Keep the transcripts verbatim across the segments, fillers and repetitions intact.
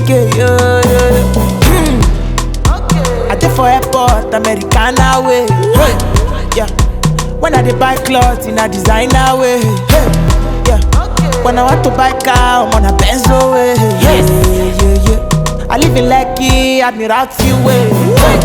K, yo, yo, yo. I dey for airport, Americana way. Hey, yeah. When I dey buy clothes in a designer way. Hey, yeah. When I want to buy car, I'm on a Benzo way. Yes, yeah, yeah, yeah. I live in Lekki, Admiralty way. Hey.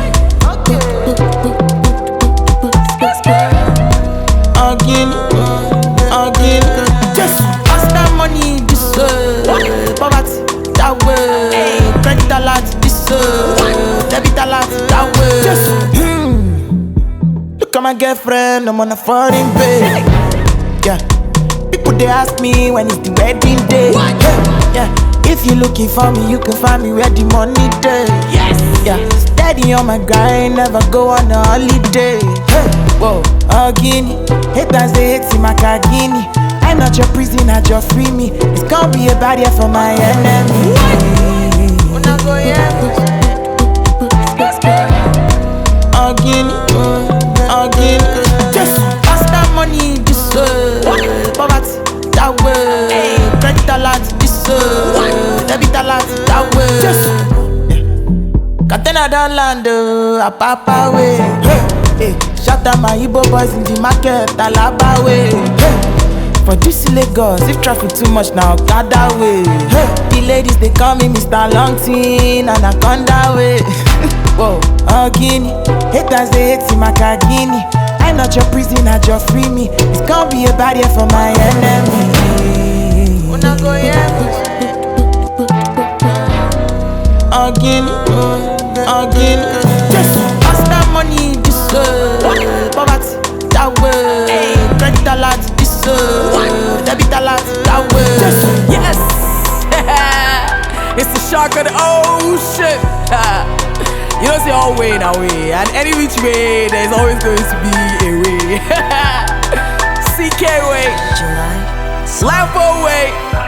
Again, again. Just pass that money this way. Poverty that way. Credit alert this way. Debit alert that way. Just mm. Look at my girlfriend, I'm on a foreign pay. Yeah. People they ask me when it's the wedding day. Yeah. If you looking for me, you can find me where the money day. Yes. Yeah. Steady on my grind, never go on a holiday. Hey. Whoa. Again. Haters they hate my Kagini. I'm not your prisoner, just free me. It's gonna be a barrier for my enemy. Wanna go again, again. Just pass that money this way. Poverty that way. Credit alert this way. Debit alert that way. Just Katena down land, a papa way. Hey, hey. Shout out my Igbo boys in the market, Alaba way. Hey, for this Lagos, if traffic too much now, Okada way. Hey, the ladies they call me Mister Longtin, Anaconda way. Whoa, Ogini, haters they hate my Kagini. I'm not your prisoner, just free me. It's gonna be a barrier for my enemy. Wanna go Ogini, Ogini, just pass that money this way. Poverty that way. Credit alert this way. Debit alert that way. Yes. It's the shark of the ocean. You don't say all way now way, and any which way there's always going to be a way. C K way, July. Life away.